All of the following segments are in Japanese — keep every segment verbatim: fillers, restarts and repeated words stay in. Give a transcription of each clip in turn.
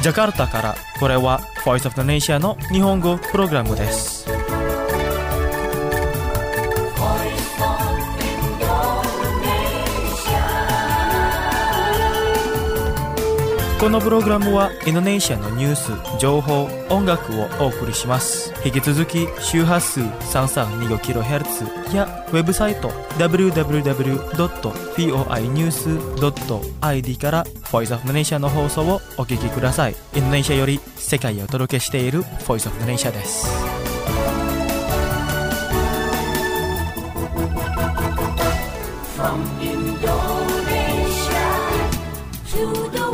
ジャカルタからこれは Voice of the Nation の日本語プログラムです。このプログラムはインドネシアのニュース、情報、音楽をお送りします。引き続き周波数 さんさんにごキロヘルツ やウェブサイト ダブリューダブリューダブリュードットフォーアイニュースドットアイディー から Voice of the Nation の放送をお聞きください。インドネシアより世界へお届けしている Voice of the Nation です。From Indonesia to the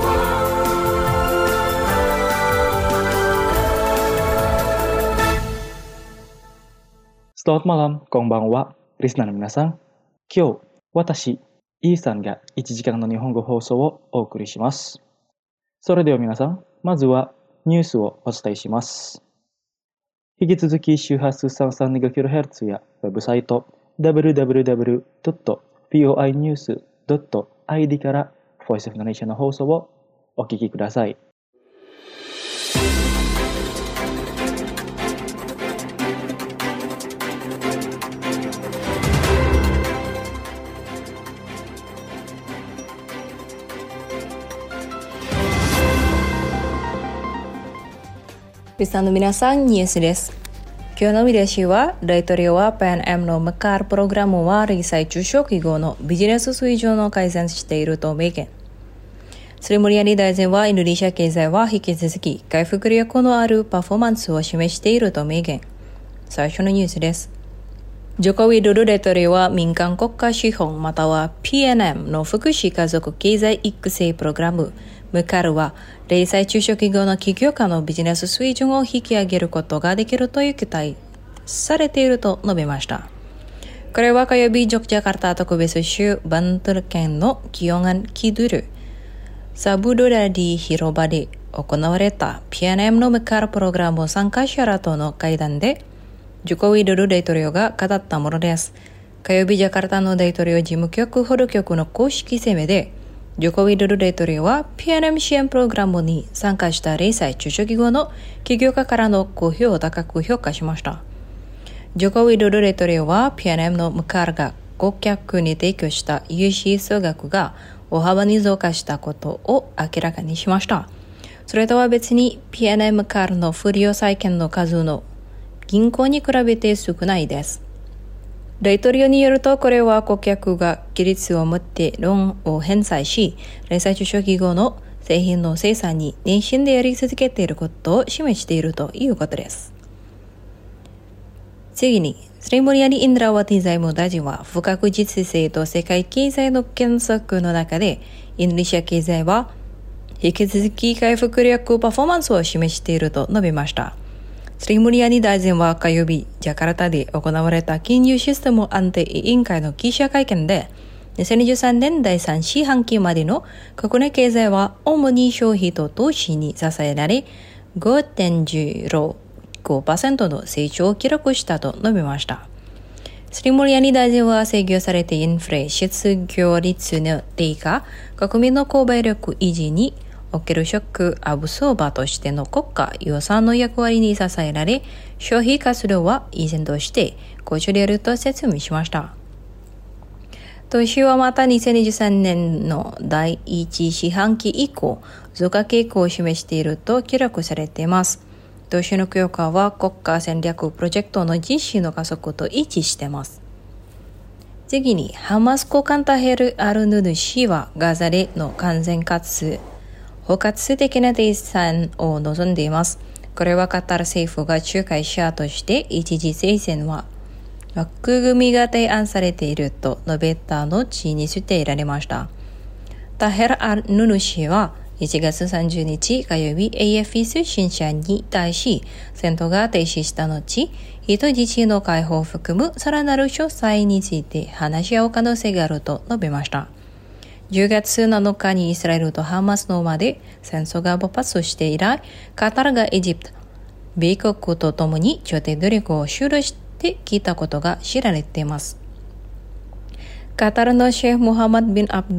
Selamat malam, konbanwa, リスナーの皆さん。今日、私、イーさんがいちじかんの日本語放送をお送りします。それでは皆さん、まずはニュースをお伝えします。引き続き周波数 さんさんにごキロヘルツ やウェブサイト ダブリューダブリューダブリュードットフォーアイニュースドットアイディー から Voice of the Nation の放送をお聞きください。 リスナーの皆さん、ニュースです。今日の見出しは、大統領は ピーエヌエム のメカープログラムは零細中小企業のビジネス水準を改善していると明言。スリムリアニ大臣はインドネシア経済は引き続き回復力のあるパフォーマンスを示していると明言。最初のニュースです。ジョコウィドル大統領は民間国家資本または ピーエヌエム の福祉家族経済育成プログラムメカールは零細中小企業の起業家のビジネス水準を引き上げることができるという期待されていると述べました。これは火曜日、ジョクジャカルタ特別州バントル県のキヨンアンキドゥルサブドラディ広場で行われた ピーエヌエム のメカールプログラム参加者らとの会談でジョコウィドル大統領が語ったものです。火曜日、ジャカルタの大統領事務局補助局の公式声明でジョコウィドル大統領は ピーエヌエム 支援プログラムに参加した零細中小企業の起業家からの好評を高く評価しました。ジョコウィドル大統領は ピーエヌエム のメカールが顧客に提供した融資総額が大幅に増加したことを明らかにしました。それとは別に ピーエヌエム メカールの不良債権の数の銀行に比べて少ないです。大統領によると、これは顧客が規律を持ってローンを返済し、零細中小企業の製品の生産に熱心でやり続けていることを示しているということです。次に、スリムリアニ・インドラワティ財務大臣は、不確実性と世界経済の検索の中で、インドネシア経済は引き続き回復力パフォーマンスを示していると述べました。スリムリアニ大臣は火曜日、ジャカルタで行われた金融システム安定委員会の記者会見で、にせんにじゅうさんねんだいさん四半期までの国内経済は主に消費と投資に支えられ、ごてんじゅうごパーセント の成長を記録したと述べました。スリムリアニ大臣は制御されてインフレ、失業率の低下、国民の購買力維持におけるショックアブソーバーとしての国家予算の役割に支えられ、消費活動は依然として好調であると説明しました。投資はまたにせんにじゅうさんねんのだいいち四半期以降、増加傾向を示していると記録されています。投資の強化は国家戦略プロジェクトの実施の加速と一致しています。次に、ハマス高官タヘル・アルヌド氏はガザでの完全かつ包括的な停戦を望んでいます。これはカタール政府が仲介者として一時停戦は枠組みが提案されていると述べた後に捨てられました。タヘル・アルヌヌ氏はいちがつさんじゅうにち火曜日 エーエフピー 通信社に対し戦闘が停止した後、人質の解放を含むさらなる詳細について話し合う可能性があると述べました。じゅうがつなのかにイスラエルとハマスの間で戦争が勃発して以来、カタールがエジプト、米国とともに調停努力を終了してきたことが知られています。カタールのシェフモハマド・ビン・アブドゥル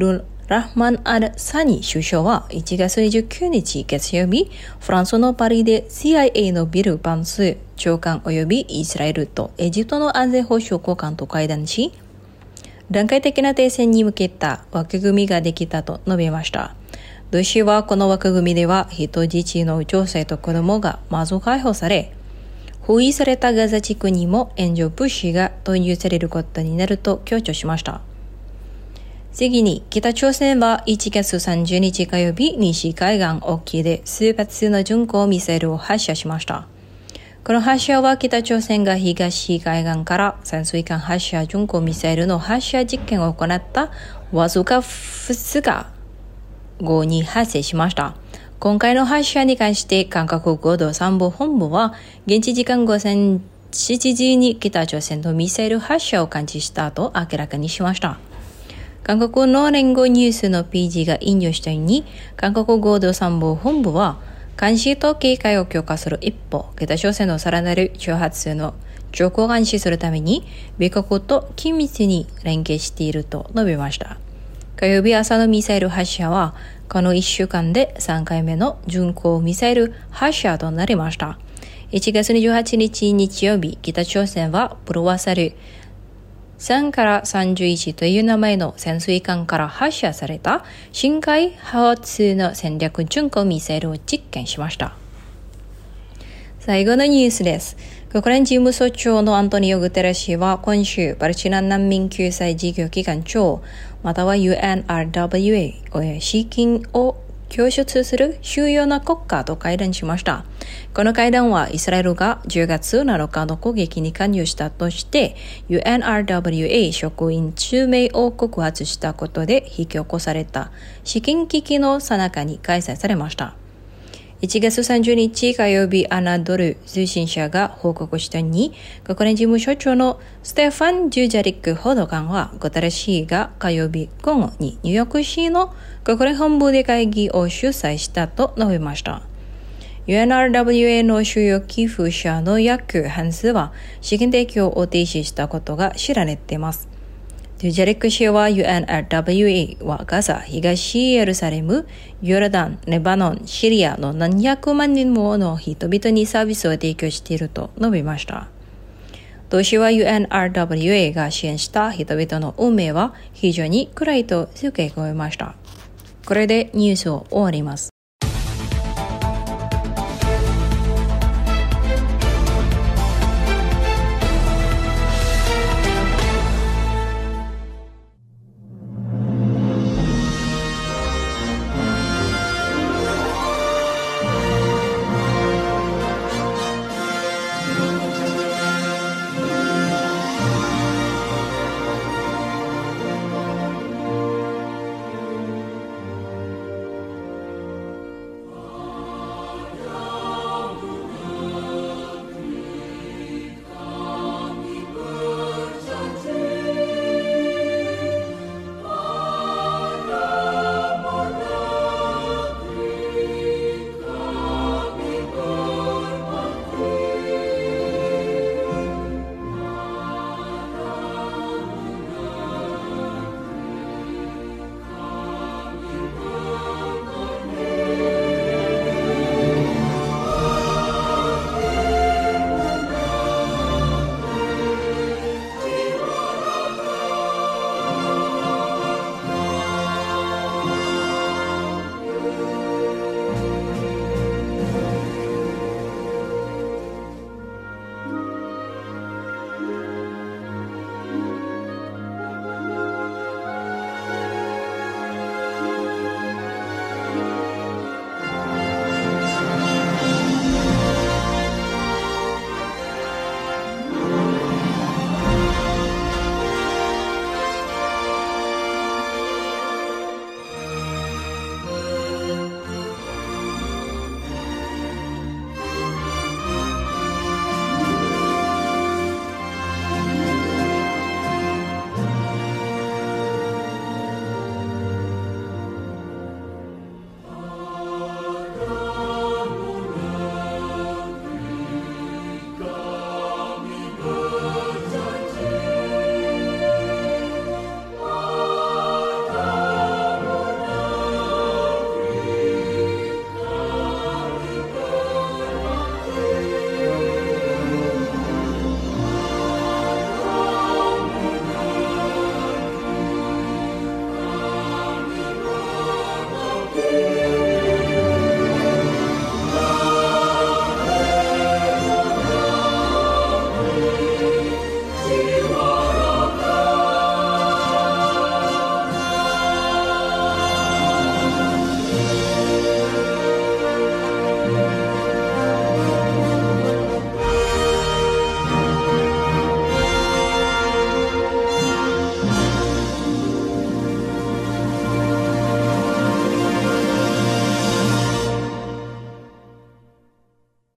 ラフマン・アル・サニ首相はいちがつにじゅうくにち月曜日、フランスのパリで シーアイエー のビル・バンス長官及びイスラエルとエジプトの安全保障高官と会談し、段階的な停戦に向けた枠組みができたと述べました。同氏はこの枠組みでは人質の女性と子供がまず解放され、包囲されたガザ地区にも援助物資が投入されることになると強調しました。次に、北朝鮮はいちがつさんじゅうにち火曜日、西海岸沖で数発の巡航ミサイルを発射しました。この発射は北朝鮮が東海岸から潜水艦発射巡航ミサイルの発射実験を行ったわずかふつかごに発生しました。今回の発射に関して韓国合同参謀本部は現地時間午前しちじに北朝鮮のミサイル発射を感知したと明らかにしました。韓国の連合ニュースの ピージー が引用したように、韓国合同参謀本部は監視と警戒を強化する一方、北朝鮮のさらなる挑発の兆候を監視するために、米国と緊密に連携していると述べました。火曜日朝のミサイル発射は、このいっしゅうかんでさんかいめの巡航ミサイル発射となりました。いちがつにじゅうはちにち日曜日、北朝鮮はプロワサルさんからさんじゅういちという名前の潜水艦から発射された深海発の戦略巡航ミサイルを実験しました。最後のニュースです。国連事務総長のアントニオ・グテレシは今週、パレスチナ難民救済事業機関長、または ユーエヌアールダブリューエー 資金を供出する主要な国家と会談しました。この会談はイスラエルがじゅうがつなのかの攻撃に関与したとして ユーエヌアールダブリューエー 職員じゅうめいを告発したことで引き起こされた資金危機の最中に開催されました。いちがつさんじゅうにち火曜日、アナドル通信社が報告したように、国連事務所長のステファン・ジュジャリック報道官は、グテレシが火曜日午後にニューヨーク市の国連本部で会議を主催したと述べました。ユーエヌアールダブリューエー の主要寄付者の約半数は資金提供を停止したことが知られています。ジュジャリック氏は ユーエヌアールダブリューエー はガザ、東エルサレム、ヨルダン、レバノン、シリアの何百万人もの人々にサービスを提供していると述べました。同氏は ユーエヌアールダブリューエー が支援した人々の運命は非常に暗いと付け加えました。これでニュースを終わります。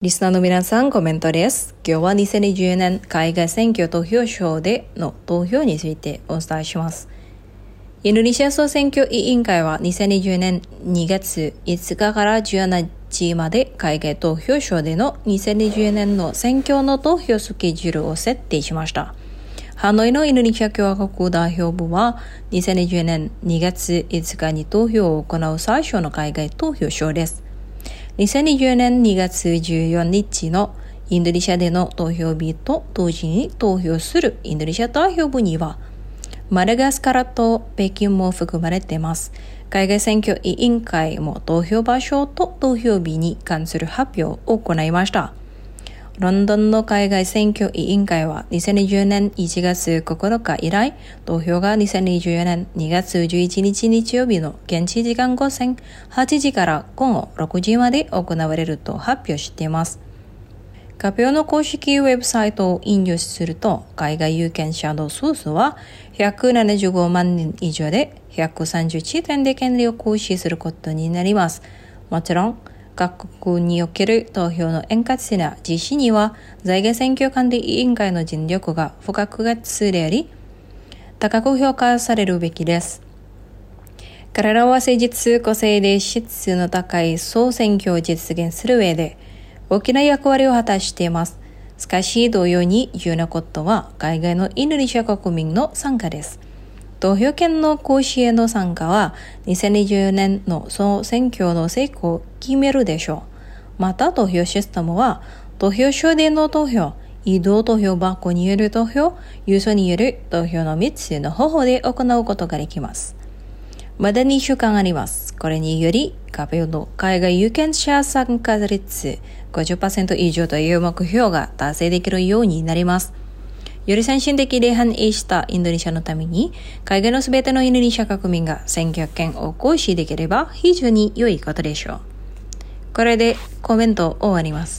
リスナーの皆さん、コメントです。今日はにせんにじゅうねん海外選挙投票所での投票についてお伝えします。インドネシア総選挙委員会はにせんにじゅうねんにがついつかからじゅうしちにちまで海外投票所でのにせんにじゅうねんの選挙の投票スケジュールを設定しました。ハノイのインドネシア共和国代表部はにせんにじゅうねんにがついつかに投票を行う最初の海外投票所です。にせんにじゅうねんにがつじゅうよっかのインドネシアでの投票日と同時に投票するインドネシア代表部にはマダガスカルと北京も含まれています。海外選挙委員会も投票場所と投票日に関する発表を行いました。ロンドンの海外選挙委員会はにせんにじゅうねんいちがつここのか以来、投票がにせんにじゅうよねんにがつじゅういちにち日曜日の現地時間午前はちじから午後ろくじまで行われると発表しています。発表の公式ウェブサイトを引用すると、海外有権者の総数はひゃくななじゅうごまんにん以上でひゃくさんじゅういちてんで権利を行使することになります。もちろん、各国における投票の円滑な実施には、在外選挙管理委員会の尽力が不可欠であり、高く評価されるべきです。彼らは誠実、公正で質の高い総選挙を実現する上で、大きな役割を果たしています。しかし、同様に重要なことは、海外のインドネシア国民の参加です。投票権の行使への参加は、にせんにじゅうねんの総選挙の成功を決めるでしょう。また、投票システムは、投票所での投票、移動投票箱による投票、郵送による投票のみっつの方法で行うことができます。まだにしゅうかんあります。これにより、発表の海外有権者参加率 ごじゅっパーセント 以上という目標が達成できるようになります。より先進的で繁栄したインドネシアのために、海外のすべてのインドネシア国民が選挙権を行使できれば非常に良いことでしょう。これでコメントを終わります。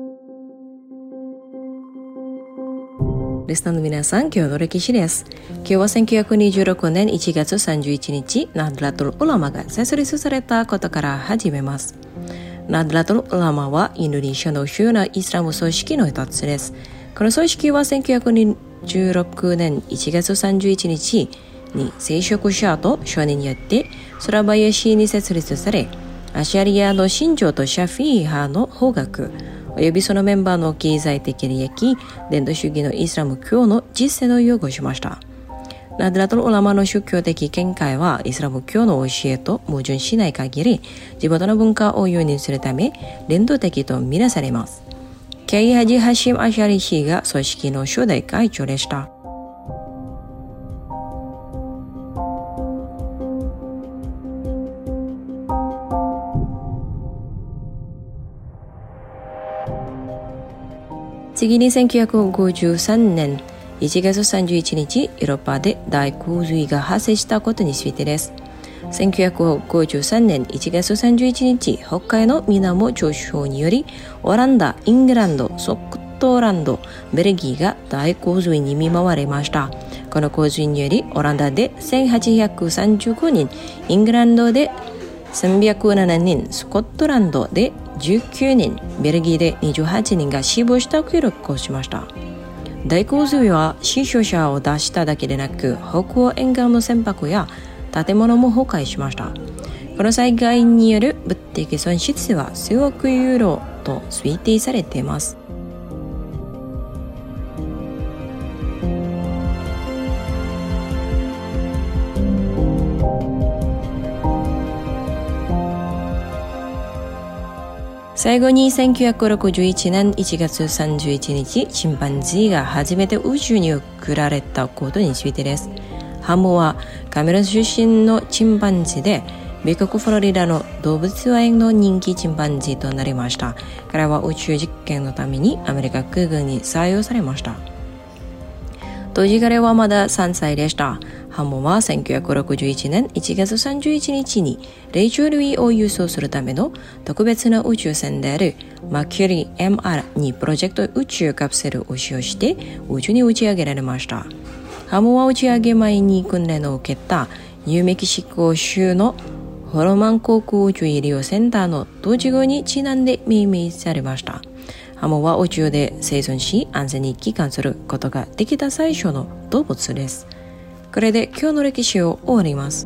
リスナーの皆さん、今日の歴史です。今日はせんきゅうひゃくにじゅうろくねんいちがつさんじゅういちにち、ナドラトル・ウラマが設立されたことから始めます。ナドラトル・ウラマはインドネシアの主要なイスラム組織の一つです。この組織はせんきゅうひゃくにじゅうろくねんいちがつさんじゅういちにちに聖職者と少年によってソラバヤ市に設立され、アシャリアの信条とシャフィー派の法学、およびそのメンバーの経済的利益、伝統主義のイスラム教の実践を擁護しました。ナドラトル・ウラマの宗教的見解はイスラム教の教えと矛盾しない限り、地元の文化を輸入するため伝統的とみなされます。ケイ・ハジ・ハシム・アシャリ氏が組織の初代会長でした。次にせんきゅうひゃくごじゅうさんねんいちがつさんじゅういちにち、ヨーロッパで大洪水が発生したことについてです。せんきゅうひゃくごじゅうさんねんいちがつさんじゅういちにち、北海の水面上昇により、オランダ、イングランド、スコットランド、ベルギーが大洪水に見舞われました。この洪水により、オランダでせんはっぴゃくさんじゅうごにん、イングランドでさんびゃくななにん、スコットランドでじゅうきゅうにん、ベルギーでにじゅうはちにんが死亡した記録をしました。大洪水は死傷者を出しただけでなく、北欧沿岸の船舶や建物も崩壊しました。この災害による物的損失は数億ユーロと推定されています。最後にせんきゅうひゃくろくじゅういちねんいちがつさんじゅういちにち、チンパンジーが初めて宇宙に送られたことについてです。ハモはカメルーン出身のチンパンジーで、米国フロリダの動物園の人気チンパンジーとなりました。彼は宇宙実験のためにアメリカ空軍に採用されました。当時彼はまださんさいでした。ハモはせんきゅうひゃくろくじゅういちねんいちがつさんじゅういちにちに霊長類を輸送するための特別な宇宙船であるマキュリー エムアール にプロジェクト宇宙カプセルを使用して宇宙に打ち上げられました。ハモは打ち上げ前に訓練を受けたニューメキシコ州のホロマン航空宇宙医療センターの統治後にちなんで命名されました。 ハモは宇宙で生存し安全に帰還することができた最初の動物です。これで今日の歴史を終わります。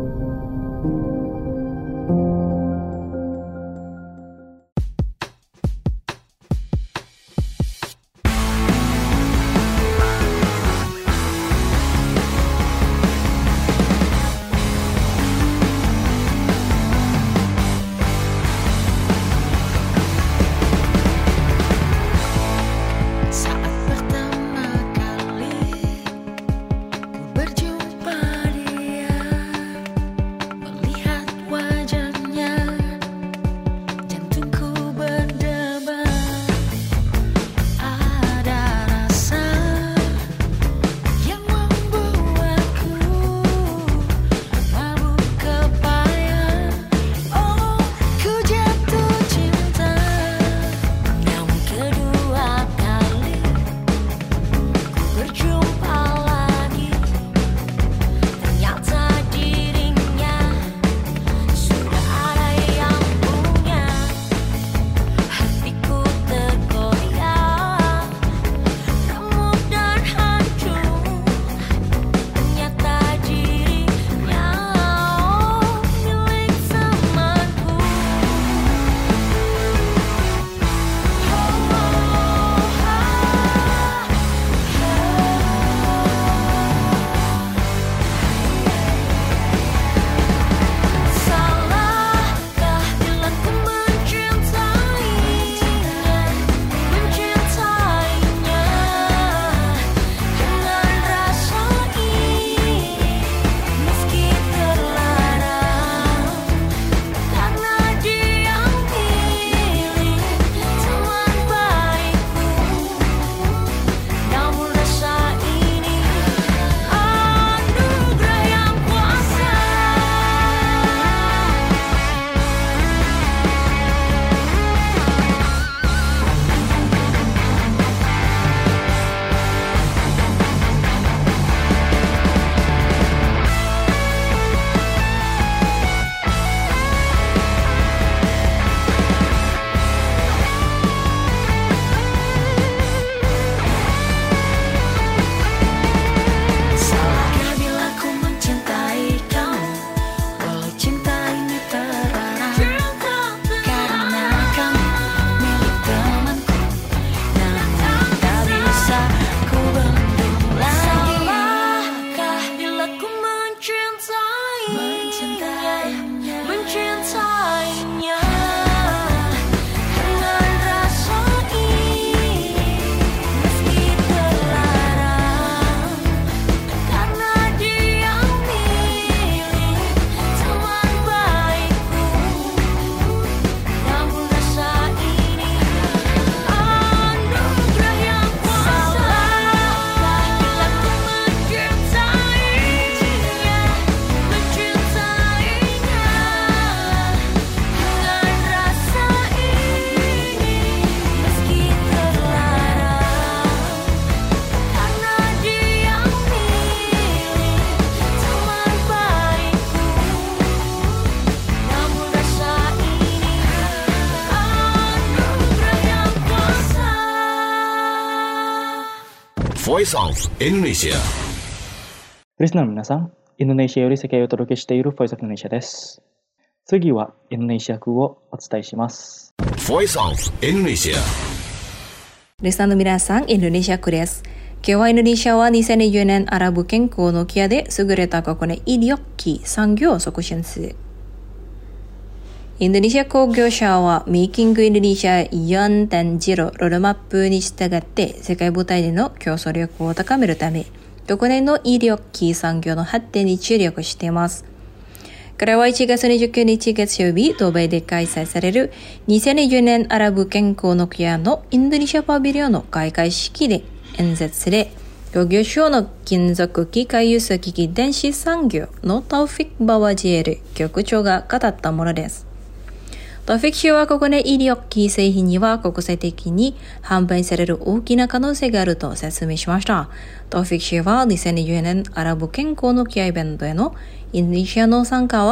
Voice of Indonesia。 リスナーの皆さん、インドネシアより世界をお届けしている Voice of Indonesia です。次はインドネシア風をお伝えします。 Voice of Indonesia。 リスナーの皆さん、インドネシア風です。今日はインドネシアはにせんにじゅうねんアラブ健康のケアで優れた国内医療機産業を促進する。インドネシア工業者はメイキングインドネシア よんてんゼロ ロードマップに従って世界舞台での競争力を高めるため、国内の医療機産業の発展に注力しています。これはいちがつにじゅうくにち月曜日、ドバイで開催されるにせんにじゅうねんアラブ健康のケアのインドネシアパビリオンの開会式で演説され、工業省の金属機械輸送機器電子産業のタウフィック・バワジエル局長が語ったものです。タウフィック氏は国内医療機製品には国際的に販売される大きな可能性があると説明しました。タウフィック氏はにせんにじゅうねんアラブ健康のケアイベントへのインドネシアの参加は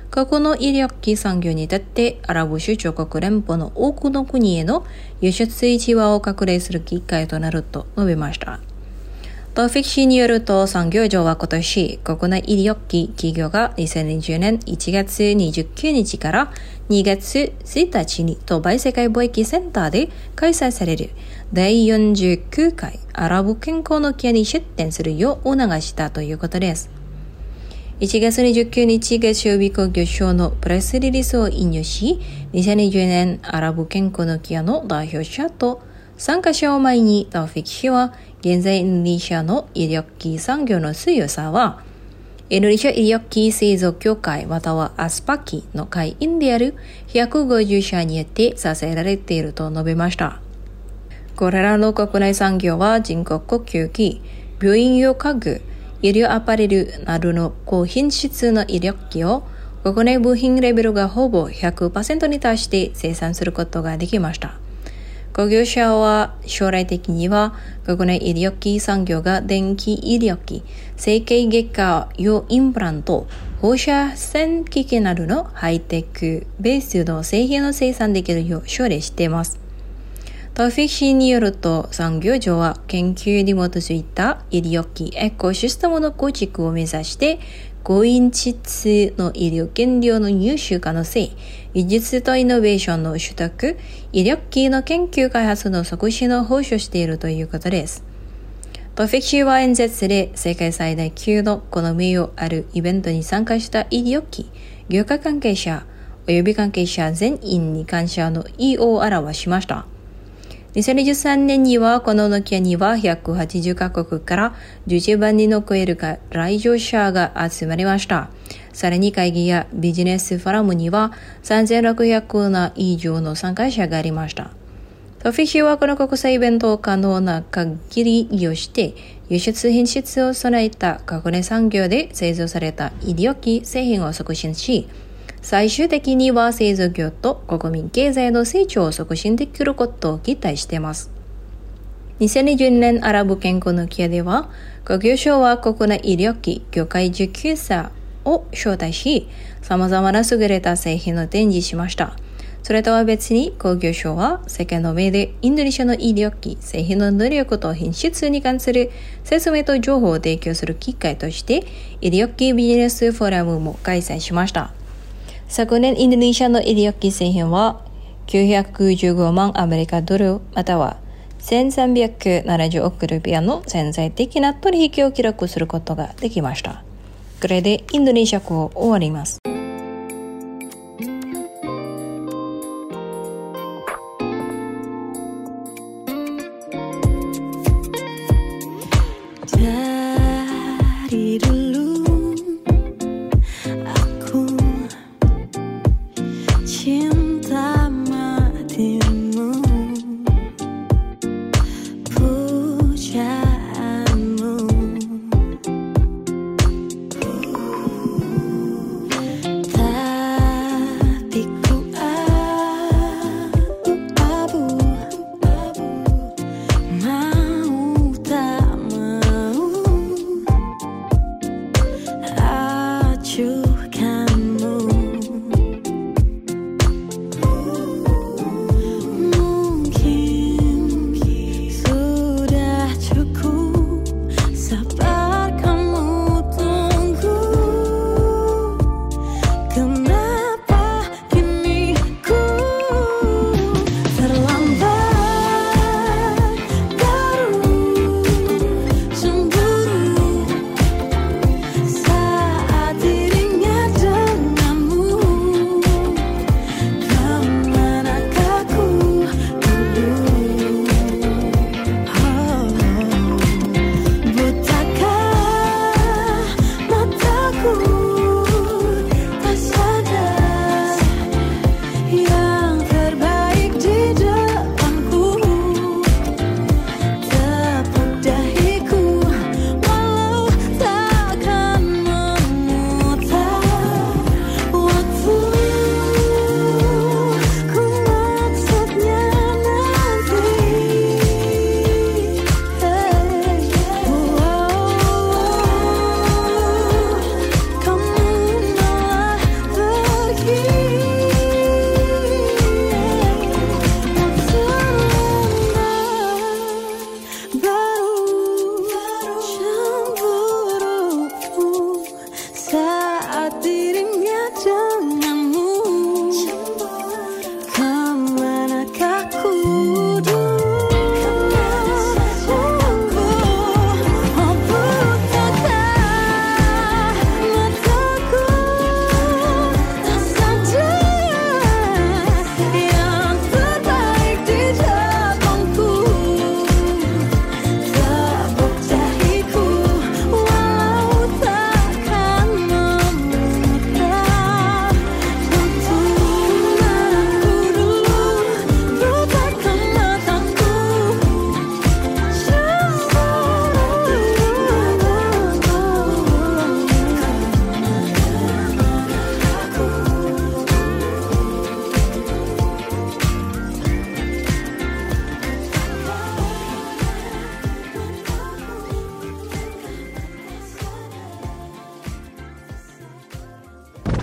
過去の医療機産業にとってアラブ首長国連邦の多くの国への輸出市場を拡大する機会となると述べました。トフィック氏によると産業省は今年、国内医療機企業がにせんにじゅうねんいちがつにじゅうくにちからにがつついたちにドバイ世界貿易センターで開催されるだいよんじゅうきゅうかいアラブ健康のケアに出展するよう促したということです。いちがつにじゅうくにち月曜日、国業省のプレスリリースを引用し、にせんにじゅうねんアラブ健康のケアの代表者と参加者を前にタオフィック氏は、現在インドネシアの医療機産業の強さは、インドネシア医療機製造協会またはアスパキの会員であるひゃくごじゅうしゃによって支えられていると述べました。これらの国内産業は人工呼吸器、病院用家具、医療アパレルなどの高品質の医療機を国内部品レベルがほぼ ひゃくパーセント に達して生産することができました。工業者は将来的には国内医療機産業が電気医療機、整形外科用インプラント、放射線機器などのハイテクベースの製品を生産できるよう奨励しています。トフィック氏によると産業省は研究に基づいた医療機エコシステムの構築を目指して高品質の医療原料の入手可能性、技術とイノベーションの取得、医療機の研究開発の促進を保証しているということです。トフィック氏は演説で世界最大級のこの名誉あるイベントに参加した医療機、業界関係者、および関係者全員に感謝の意を表しました。にせんにじゅうさんねんにはこのノキアにはひゃくはちじゅうかこくからじゅういちまんにんを超える来場者が集まりました。さらに会議やビジネスフォーラムにはさんぜんろっぴゃくな以上の参加者がありました。トフィック氏はこの国際イベントを可能な限り利用して輸出品質を備えた国内産業で製造された医療機製品を促進し、最終的には製造業と国民経済の成長を促進できることを期待しています。にせんにじゅうねんアラブ健康のケアでは、工業省は国内医療機業界受給者を招待し、様々な優れた製品を展示しました。それとは別に工業省は世界の目でインドネシアの医療機製品の能力と品質に関する説明と情報を提供する機会として医療機ビジネスフォーラムも開催しました。昨年インドネシアの医療機製品はきゅうひゃくじゅうごまんアメリカドルまたはせんさんびゃくななじゅうおくルピアの潜在的な取引を記録することができました。これでインドネシア語を終わります。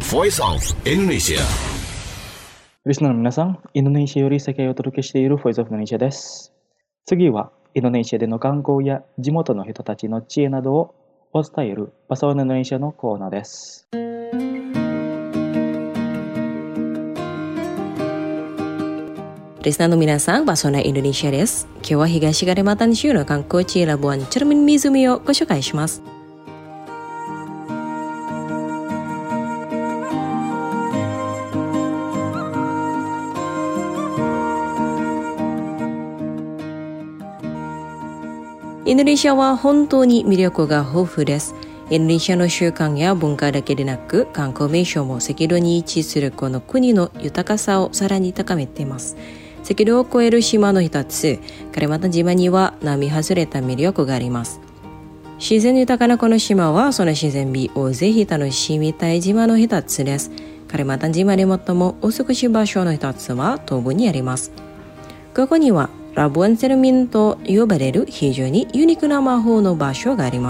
Voice of Indonesia。 リスナーの皆さん、インドネシアより世界をお届けしている Voice of Indonesia です。次は、インドネシアでの観光や地元の人たちの知恵などをお伝えるバサワインドネシアのコーナーです。 リスナーの皆さん、バソナインドネシアです。今日は東カリマンタン州の観光地ラブワンチャルミン湖をご紹介します。インドネシアは本当に魅力が豊富です。インドネシアの習慣や文化だけでなく、観光名所も赤道に位置するこの国の豊かさをさらに高めています。赤道を越える島の一つ、カリマンタン島には並外れた魅力があります。自然豊かなこの島は、その自然美をぜひ楽しみたい島の一つです。カリマンタン島で最も美しい場所の一つは東部にあります。ここにはラブワンチャルミンと呼ばれる非常にユニークな魔法の場所があります。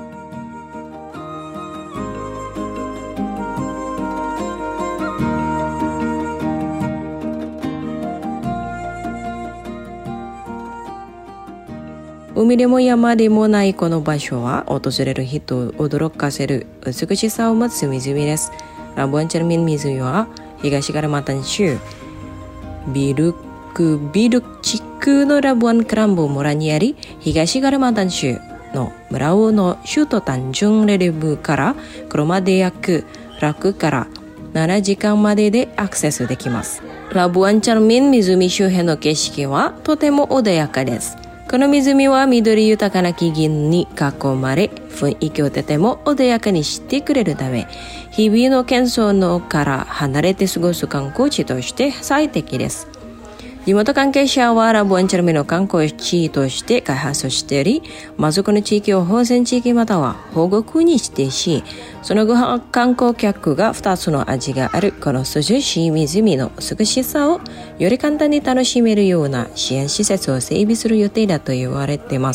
海でも山でもないこの場所は、訪れる人を驚かせる美しさを持つ湖です。ラブワンチャルミン湖は、東カリマンタン州ビルクビルク地区のラブワンクランボ村にあり、東カリマンタン州の村尾の首都タンジュンレレブから車で約ろくからななじかんまででアクセスできます。ラブワンチャルミン湖周辺の景色はとても穏やかです。この湖は緑豊かな木々に囲まれ、雰囲気をとても穏やかにしてくれるため、日々の喧騒のから離れて過ごす観光地として最適です。地元関係者はラブワンチャルミンの観光地として開発しており、まずこの地域を保全地域または保護区に指定し、その後観光客がふたつの味があるこの涼しい湖の美しさをより簡単に楽しめるような支援施設を整備する予定だと言われています。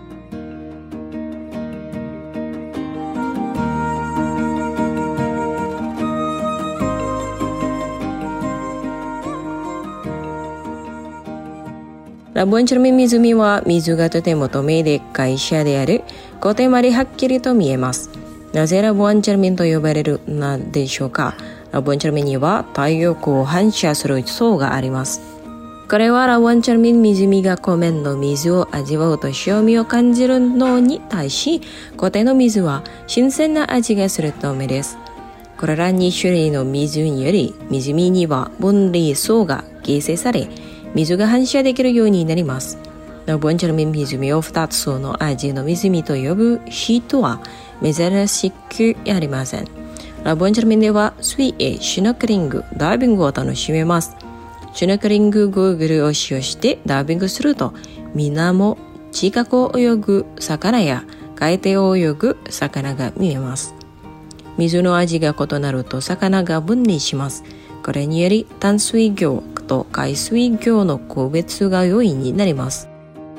ラブワンチャルミン湖は水がとても透明で会社であるコテまではっきりと見えます。なぜラブワンチャルミンと呼ばれるのでしょうか。ラブワンチャルミンには太陽光を反射する層があります。これはラブワンチャルミン湖が湖面の水を味わうと塩味を感じるのに対し、コテの水は新鮮な味がするためです。これらに種類の水により湖には分離層が形成され、水が反射できるようになります。ラブワンチャルミン湖をふたつの味の湖と呼ぶ人は珍しくありません。ラブワンチャルミンでは水泳、シュノーケリング、ダイビングを楽しめます。シュノーケリングゴーグルを使用してダイビングすると、水面近くを泳ぐ魚や海底を泳ぐ魚が見えます。水の味が異なると魚が分離します。これにより淡水魚と海水魚の区別が容易になります。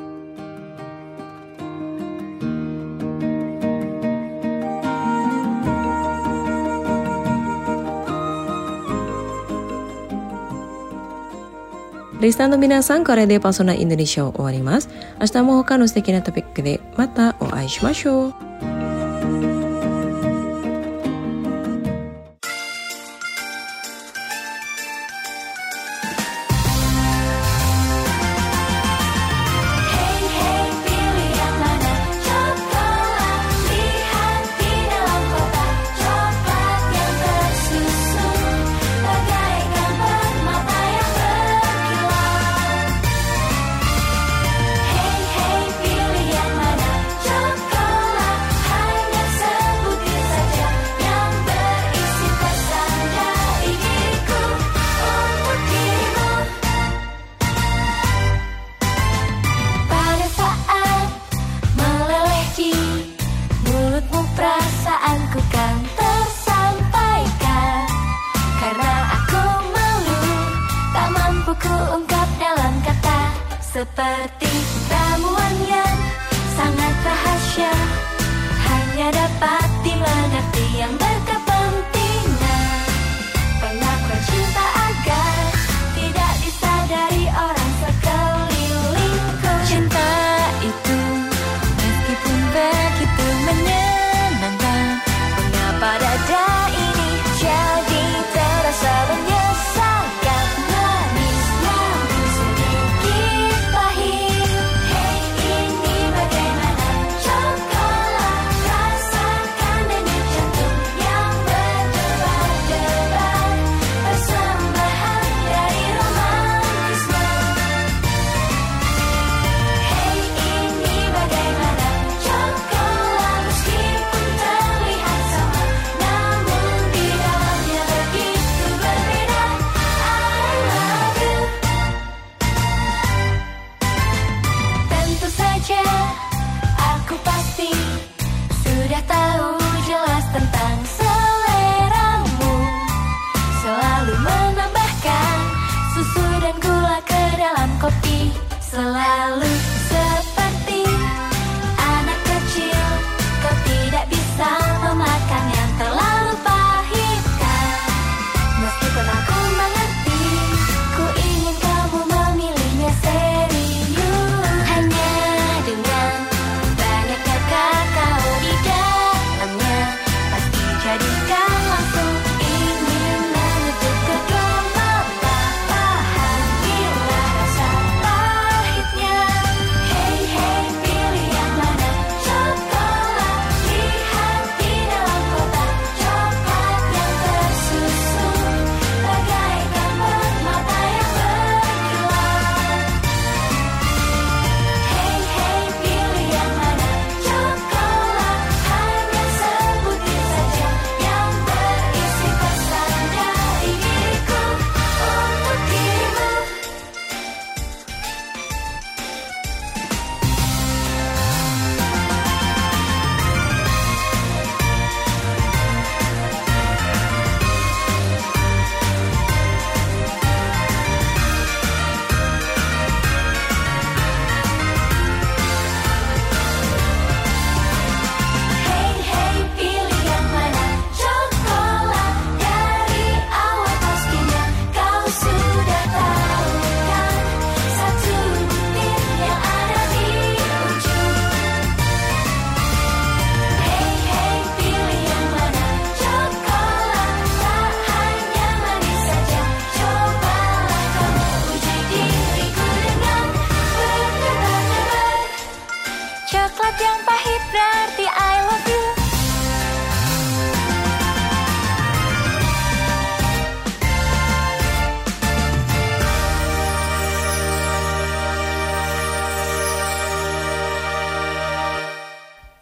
リスナーの皆さん、これでパーソナルインドネシアを終わります。明日も他の素敵なトピックでまたお会いしましょう。 Seperti ramuan yang sangat rahasia, hanya dapat dimengerti yang berkepentingan.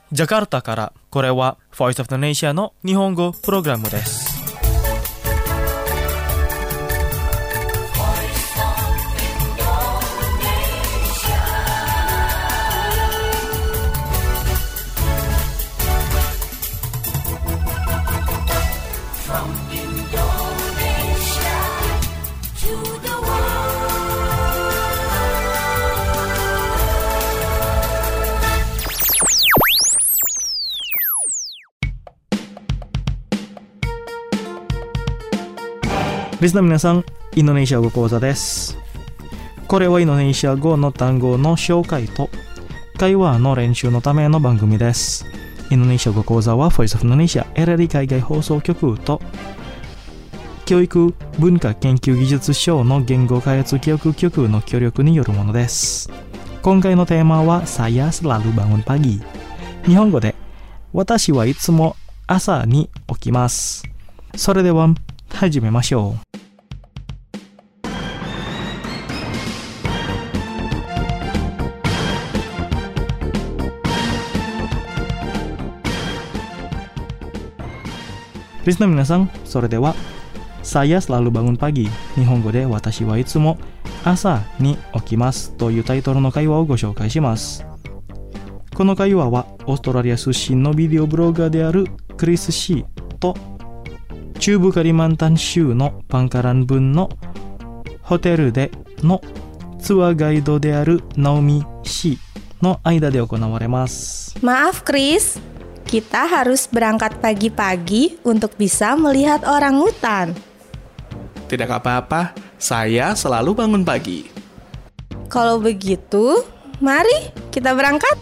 ジャカルタからこれは Voice of Indonesia の日本語プログラムです。リスナーの皆さん、インドネシア語講座です。これはインドネシア語の単語の紹介と会話の練習のための番組です。インドネシア語講座は Voice of Indonesia エルエルディー海外放送局と教育文化研究技術省の言語開発教育局の協力によるものです。今回のテーマは Saya selalu bangun pagi。日本語で私はいつも朝に起きます。それでは始めましょう。リスナーの皆さん、それでは Saya selalu bangun pagi。日本語で私はいつも朝に起きますというタイトルの会話をご紹介します。この会話はオーストラリア出身のビデオブロガーであるクリス・シーと中部カリマンタン州のパンカラン郡のホテルでのツアーガイドであるナオミ・シーの間で行われます。 Maaf Chris, kita harus berangkat pagi-pagi untuk bisa melihat orangutan. Tidak apa-apa, saya selalu bangun pagi. Kalau begitu, mari kita berangkat.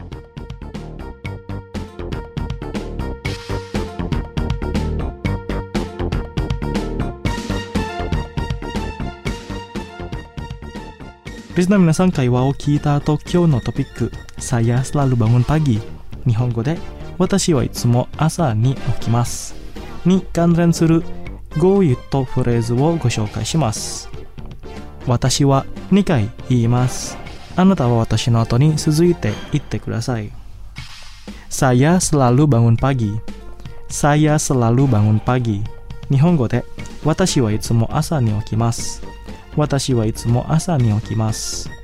Listener 皆さん、会話を聞いた後、今日のトピック Saya selalu bangun pagi。日本語で私はいつも朝に起きますに関連する語彙とフレーズをご紹介します。私はにかい言います。あなたは私の後に続いて言ってください。Saya selalu bangun pagi。Saya selalu bangun pagi。日本語で私はいつも朝に起きます。私はいつも朝に起きます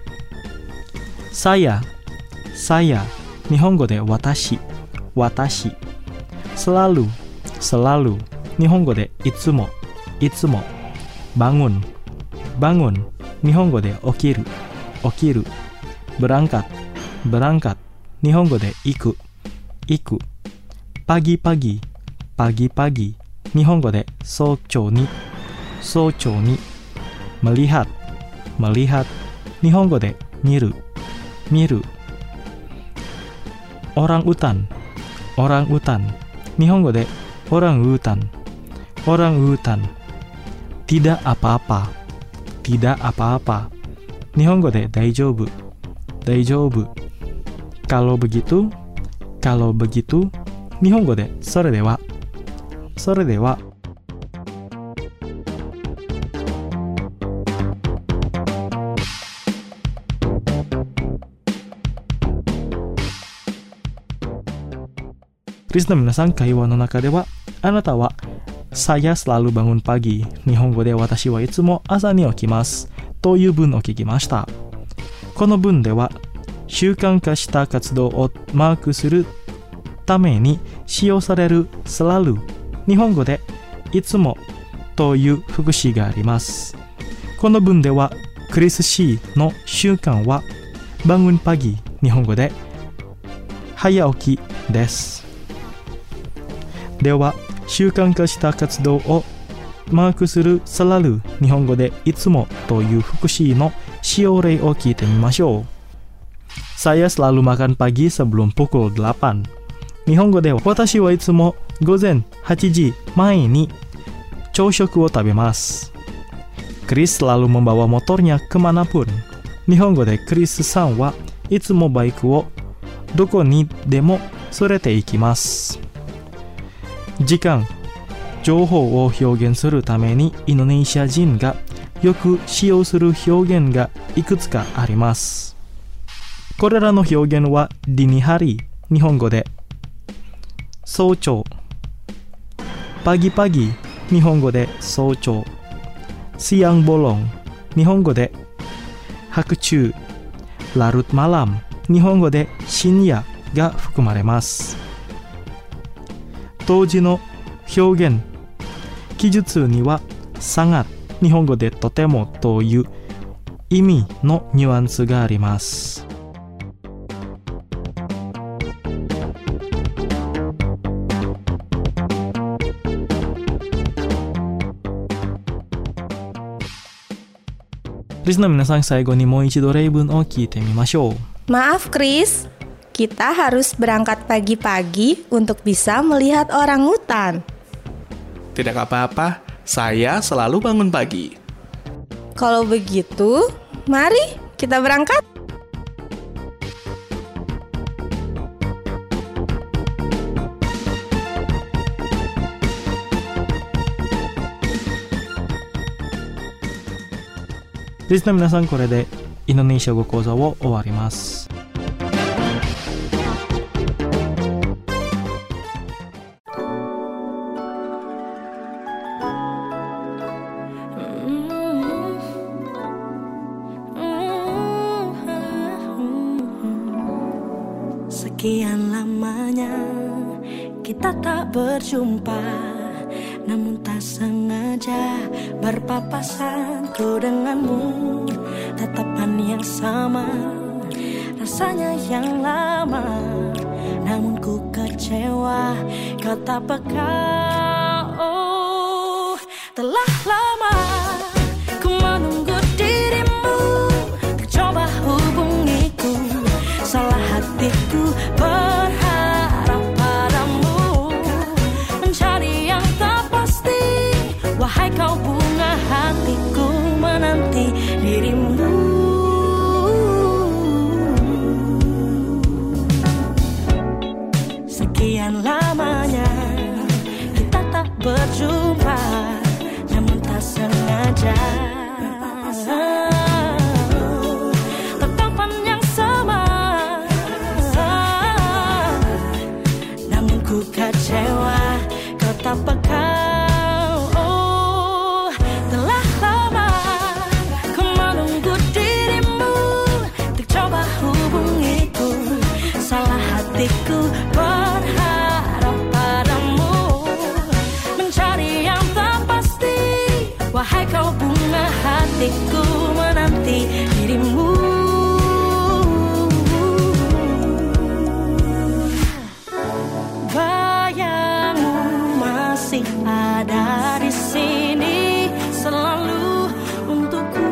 。Saya、Saya。日本語で私、私。selalu、selalu。日本語でいつも、いつも。bangun、bangun。日本語で起きる、起きる。berangkat、berangkat。日本語で行く、行く。pagi-pagi、pagi-pagi。日本語で早朝に、早朝に。melihat、melihat。日本語で見る、見る。orang utan、orang utan。日本語でオランウータン、オランウータン。tidak apa-apa、tidak apa-apa。日本語で大丈夫、大丈夫。kalau begitu、kalau begitu。日本語でそれでは、それでは。リスナーの皆さん、会話の中ではあなたは Saya selalu bangun pagi。日本語で私はいつも朝に起きますという文を聞きました。この文では習慣化した活動をマークするために使用される selalu。日本語でいつもという副詞があります。この文ではクリス・シーの習慣は bangun pagi。日本語で早起きです。では、習慣化した活動をマークする selalu。日本語でいつもという副詞の使用例を聞いてみましょう。Saya selalu makan pagi sebelum pukul delapan。日本語で私はいつも午前はちじまえに朝食を食べます。Chris selalu membawa motornya kemanapun。日本語でクリスさんはいつもバイクをどこにでも連れて行きます。時間、情報を表現するためにインドネシア人がよく使用する表現がいくつかあります。これらの表現はdini hari 日本語で早朝、pagi-pagi 日本語で早朝、siang bolong 日本語で白昼、larut malam 日本語で深夜が含まれます。当時の表現、記述にはsangat日本語でとてもという意味のニュアンスがあります。リスナーの皆さん、最後にもう一度例文を聞いてみましょう。 Maaf Chris, kita harus berangkat pagi-pagi untuk bisa melihat orangutan. Tidak apa-apa, saya selalu bangun pagi. Kalau begitu, mari kita berangkat. リスナーの皆さん、これでインドネシア語講座を終わります。 Sekian lamanya kita tak berjumpa, namun tak sengaja berpapasan ku denganmu. Tatapan yang sama, rasanya yang lama, namun ku kecewa kau tak peka. Oh, telah lama ku menunggu dirimu, coba hubungiku, salah hatiku berharap padamu, mencari yang tak pasti. Wahai kau bunga hatiku, menanti dirimu. Sekian lamanya kita tak berjumpa, namun tak sengaja. Tatapan yang sama, namun ku kecewa kau tak peka. Hatiku berharap padamu, mencari yang tak pasti. Wahai kau bunga hatiku, menanti dirimu. Bayangmu masih ada di sini, selalu untukku.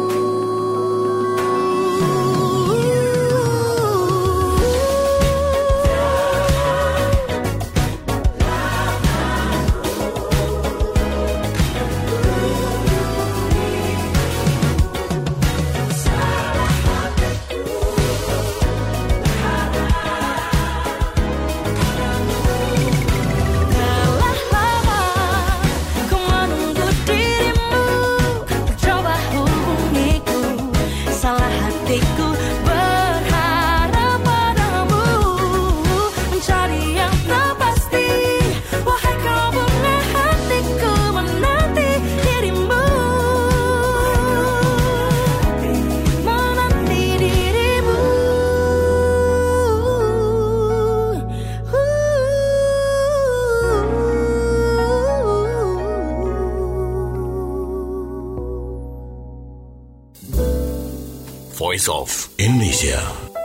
Voice of Indonesia.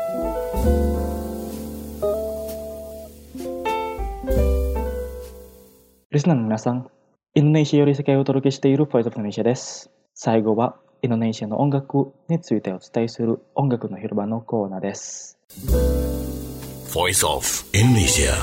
Listenerの皆さん、インドネシアより世界をお届けしている Voice of Indonesia です。最後はインドネシアの音楽についてお伝えする音楽の広場のコーナーです。 Voice of Indonesia.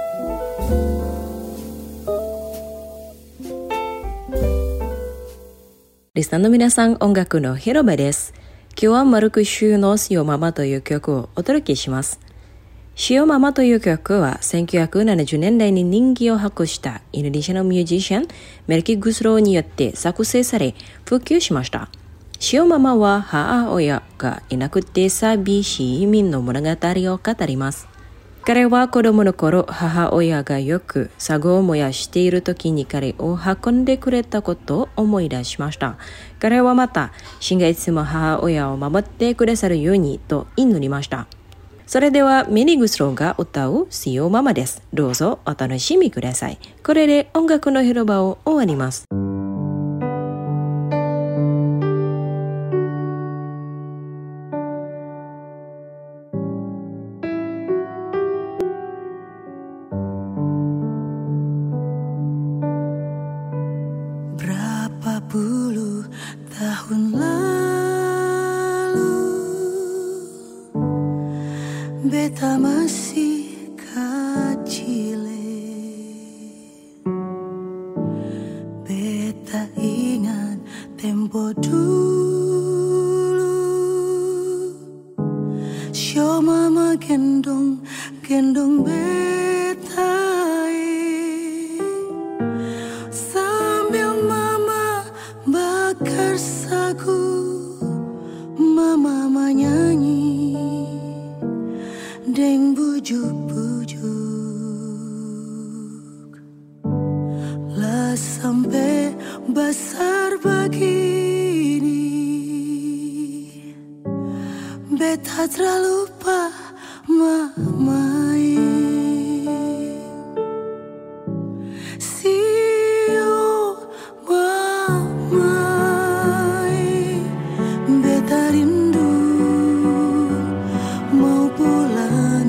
リスナーの皆さん、音楽の広場です。今日はマルク州のシオママという曲をお届けします。シオママという曲はせんきゅうひゃくななじゅうねんだいに人気を博したインドネシアのミュージシャンメルキ・グスローによって作成され普及しました。シオママは母親がいなくて寂しい移民の物語を語ります。 彼は子供の頃、母親がよくサゴを燃やしている時に彼を運んでくれたことを思い出しました。彼はまた、神がいつも母親を守ってくださるようにと祈りました。それではメリーグスローが歌うSee You Mamaです。どうぞお楽しみください。これで音楽の広場を終わります。 Berapa puluh tahun lalu beta masih kecil, beta ingat tempo dulu, show mama gendong gendong beta sambil mama bakar sagu, mama menyanyi deng bujuk-bujuk lah sampai besar begini beta terlupa mama. See you mama, beta rindu mau pulang.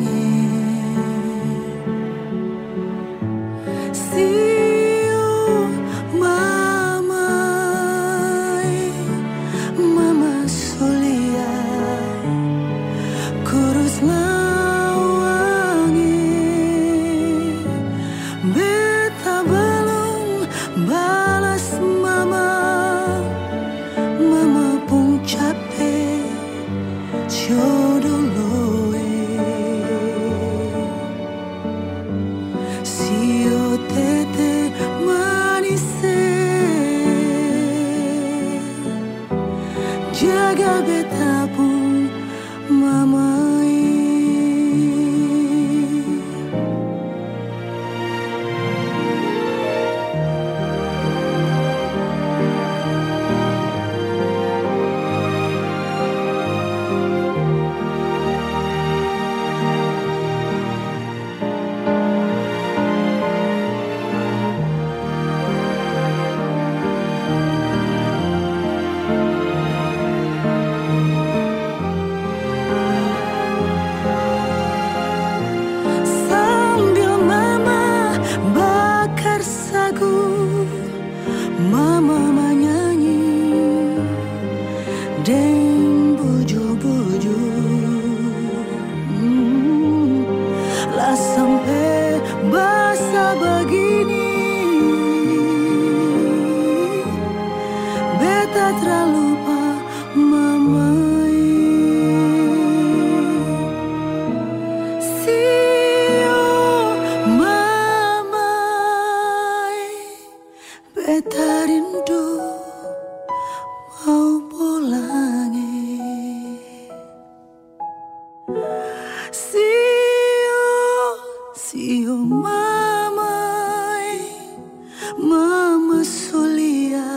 See you mama, mama Sulia kurus lawangi, beta belum balas mama, mama pun capek jodoh loe. Sio tete manise jaga beta pun mama. Sambil mama bakar sagu, mama menyanyi deng bujuk-bujuk hmm, lah sampai basah begini beta terlupa mama. See you mama, beta rindu mau pulang. See you, see you mama, mama Sulia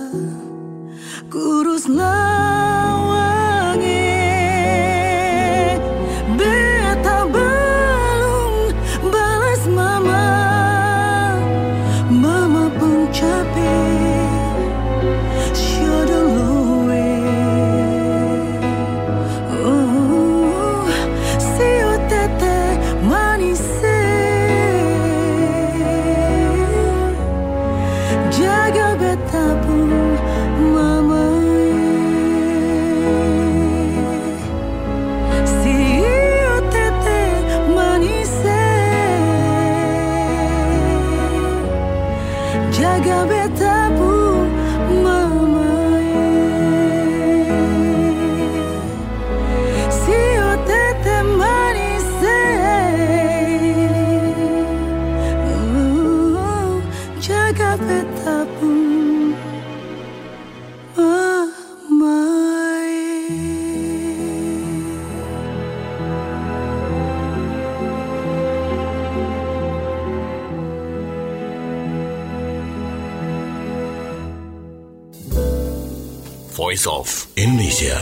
kurus lawangi, beta belum balas mama, mama pun capek jodoh loe. Oh, sio tete manise Voice of Indonesia.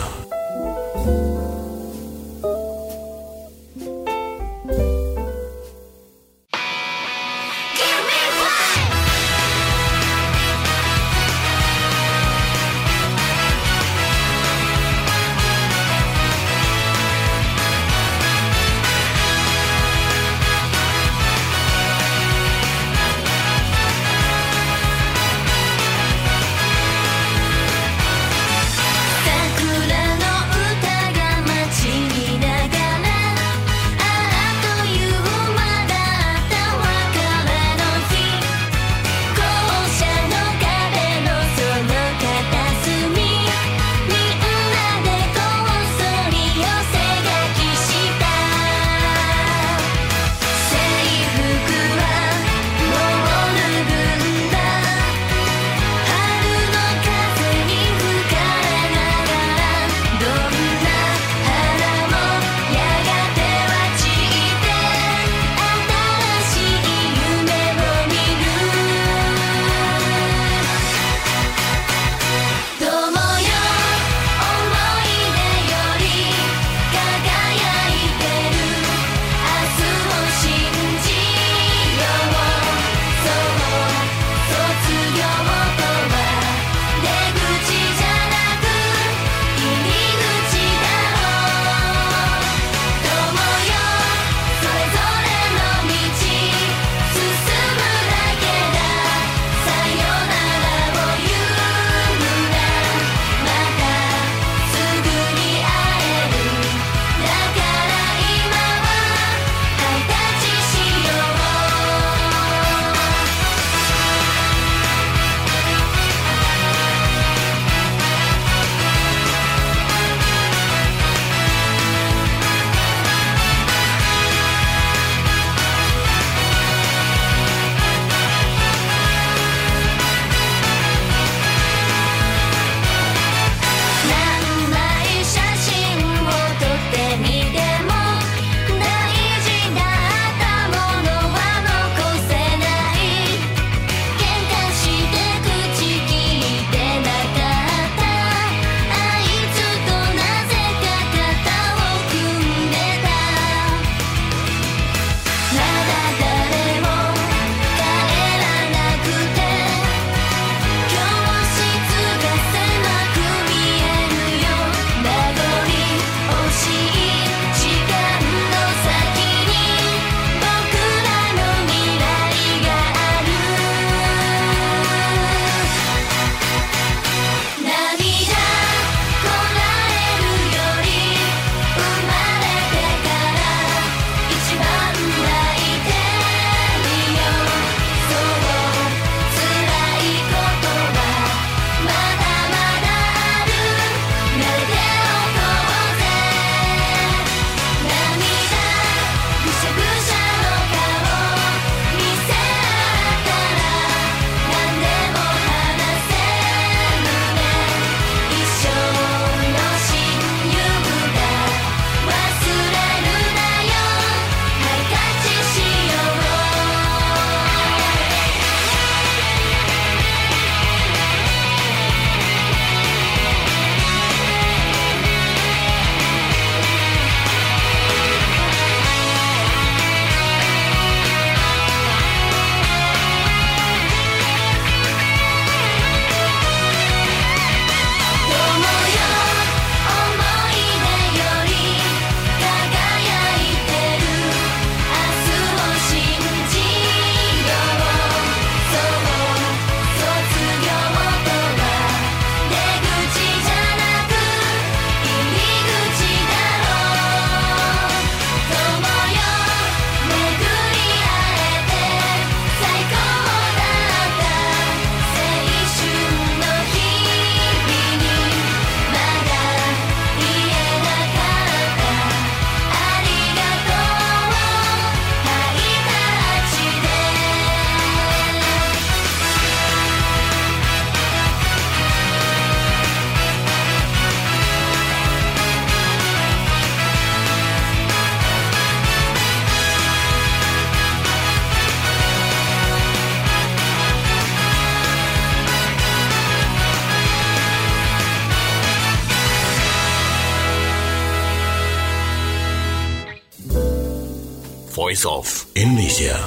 Voice of Indonesia.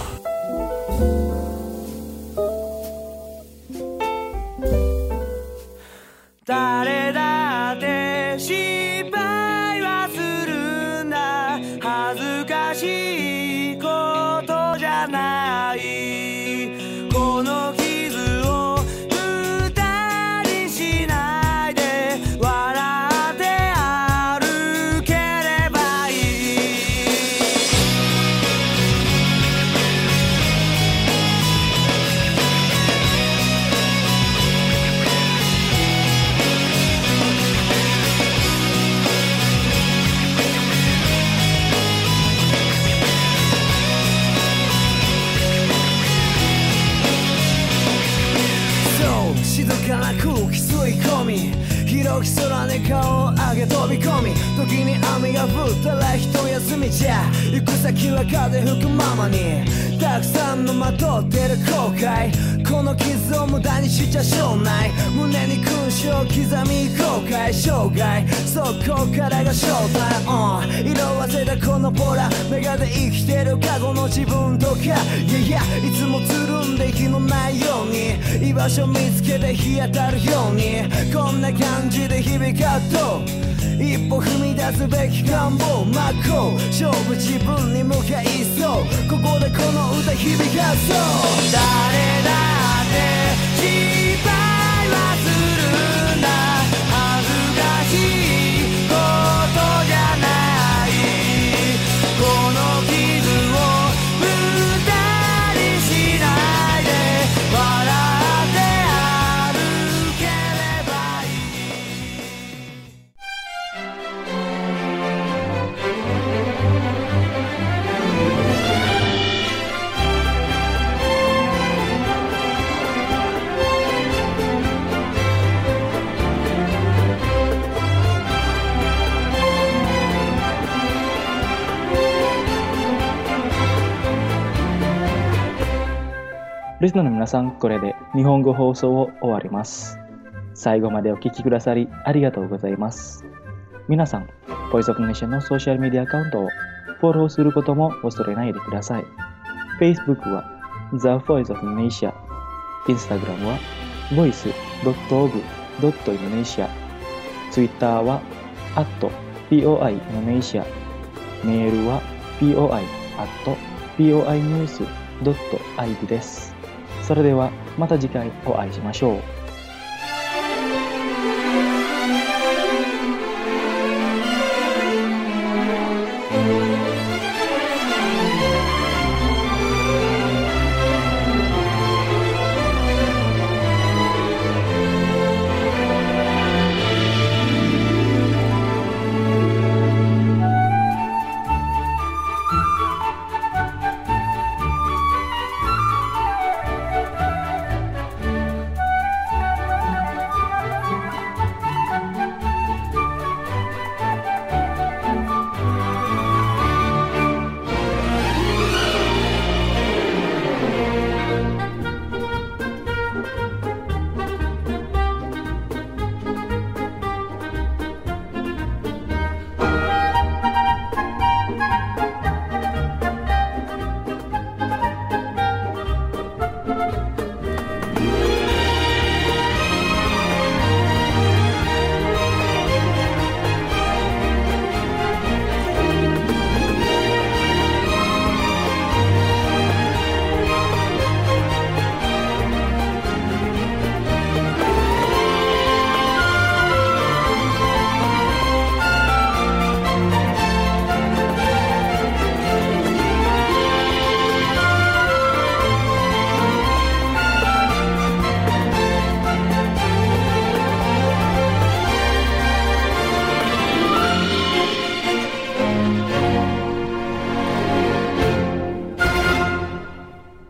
広き空に顔を上げ飛び込み、時に雨が降ったら一休みじゃ、行く先は風吹くままに、たくさんのまとってる後悔、この傷を無駄にしちゃしょうない、胸に勲章刻み後悔生涯、そこからが正体、uh、色あせたこのボラメガで生きてる過去の自分とか、いやいやいつもつるんで火のないように、居場所見つけて日当たるように、こんな感じで響かっと一歩踏み出すべき願望真っ向勝負、自分に向かいそう、ここでこの歌響かそう。誰だって失敗はするんだ、恥ずかしいことじゃない、この傷を無駄にしないで笑って歩ければいい。 リスナーの皆さん、これで日本語放送を終わります。最後までお聞きくださりありがとうございます。皆さん、Voice of Indonesia のソーシャルメディアアカウントをフォローすることも忘れないでください。Facebook は The Voice of Indonesia、Instagram は ボイスドットオブドットインドネシア、Twitter は アットポイインドネシア、メールは ポイ アットポイニュースドットアイビ です。それではまた次回お会いしましょう。